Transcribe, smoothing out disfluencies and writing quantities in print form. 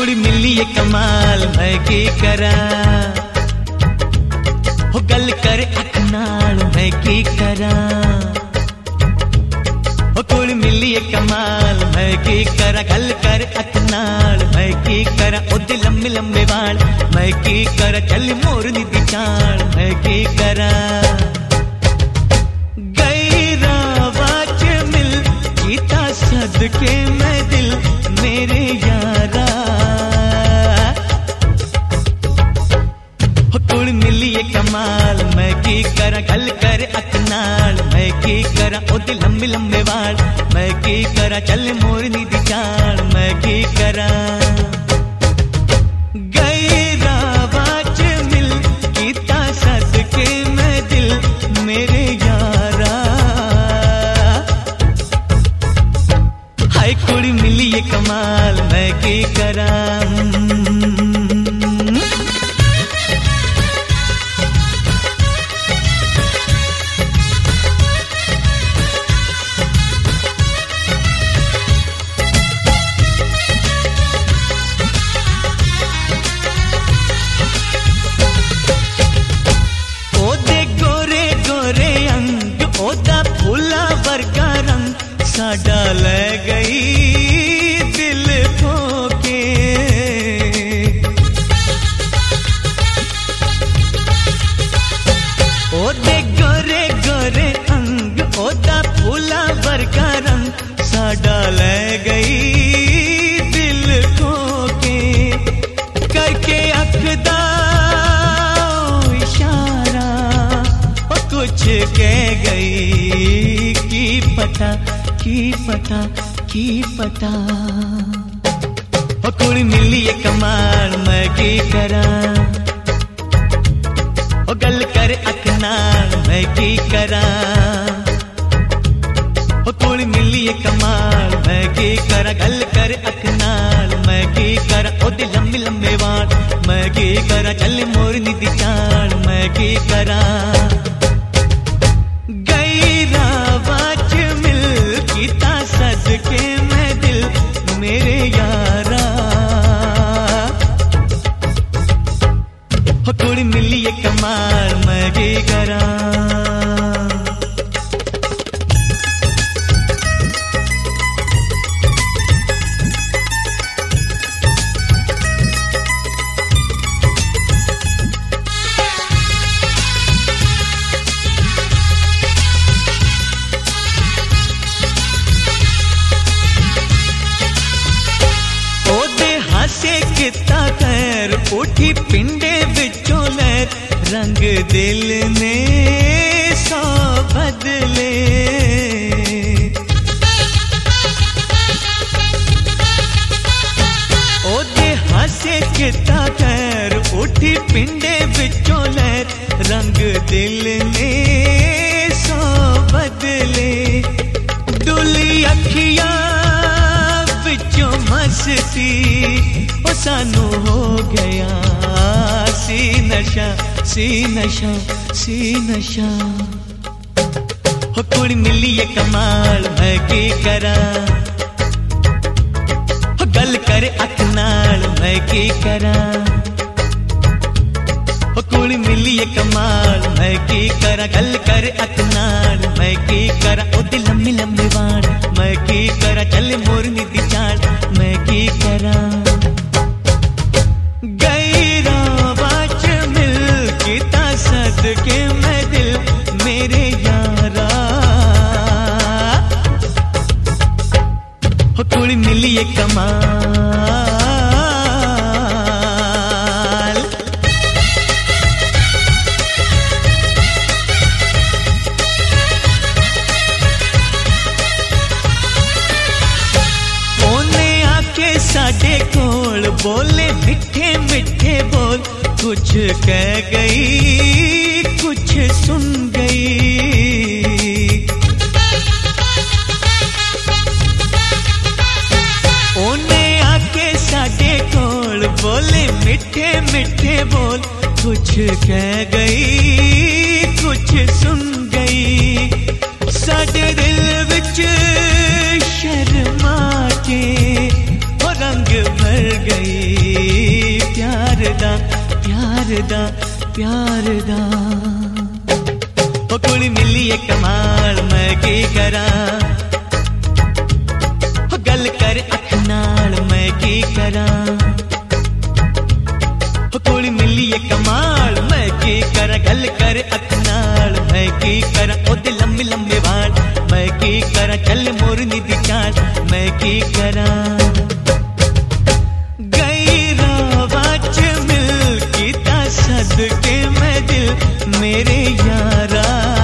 कुड़ी मिली है कमाल मैं की करा हो गल कर अख नाल मैं की करा हो कुड़ी मिली है कमाल मैं की करा गल कर अख नाल मैं की करा ओदे लंबे लंबे वाल मैं की करा चल मोरनी दी चाल मैं की करा गई रावाच मिल कीता सदके मैं दिल मेरे यारा हो कुड़ मिली है कमाल मैं की करा गल कर अख नाल मैं की करा ओदे लंबे लंबे वाल मैं की करा चल मोरनी दी चाल मैं की करा गई रावाच मिल कीता सदके मैं दिल मेरे यारा हाय कुड़ी मिली है कमाल मैं की करा साडा ले गई दिल ठोके ओदे गोरे गोरे अंग ओदा फूला वर्गा रंग साडा ले गई दिल ठोके करके अख दा इशारा ओ कुछ कह गई की पता की पता हो कुड़ी मिली है कमाल मैं की करा हो गल कर अख नाल मैं की करा हो कुड़ी मिली है कमाल मैं की करा गल कर अख नाल मैं की करा ओदे लंबे लंबे वाल मैं की करा चल मोरनी दी चाल मैं की करा गई रावाच मिल कीता सदके मैं दिल मेरे यारा हो कुड़ी मिली है कमाल मैं की करा किता खैर उठी पिंडे विचों लैर रंग दिल ने सौ बदले ओदे हासे किता खैर उठी पिंडे विचों लैर रंग दिल ने सौ बदले डुली अखियां विचों मस्ती सानू हो गया सी नशा सी नशा सी नशा हो कुड़ी मिली है कमाल मैं की करा हो गल कर अख नाल मैं की करा हो कुड़ी मिली है कमाल मैं की करा गल कर अख नाल मैं की करा ओदे लंबे लंबे वाल मैं की करा चल मोरनी दी चाल मैं की करा सदके मैं दिल मेरे यारा हो कुड़ी मिली है कमाल ओने आके साडे कोल बोले मिठे मिठे बोल कुछ कह गई कुछ सुन गई ओने आके साडे कोल बोले मिठे मिठे बोल कुछ कह गई कुछ सुन गई साडे दिल विच शर्मा के रंग भर गई दा प्यार दा प्यार दा। ओ कुड़ी मिली है कमाल मैं की करा, गल कर अख नाल मैं की करा। कुड़ी मिली है कमाल मैं की करा, गल कर अख नाल मैं की करा। ओदे लम्बे लम्बे वाल मैं की करा, चल मोरनी दी चाल मैं की करा। गई रावा च मिल कीता सदके मैं दिल मेरे यारा,